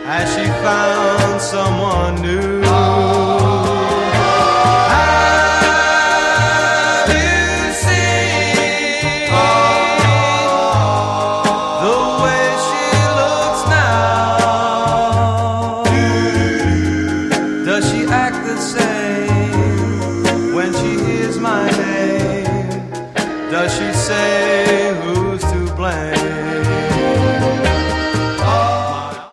Has she found someone new? Have you seen the way she looks now? Does she act the same when she hears my name? Does she say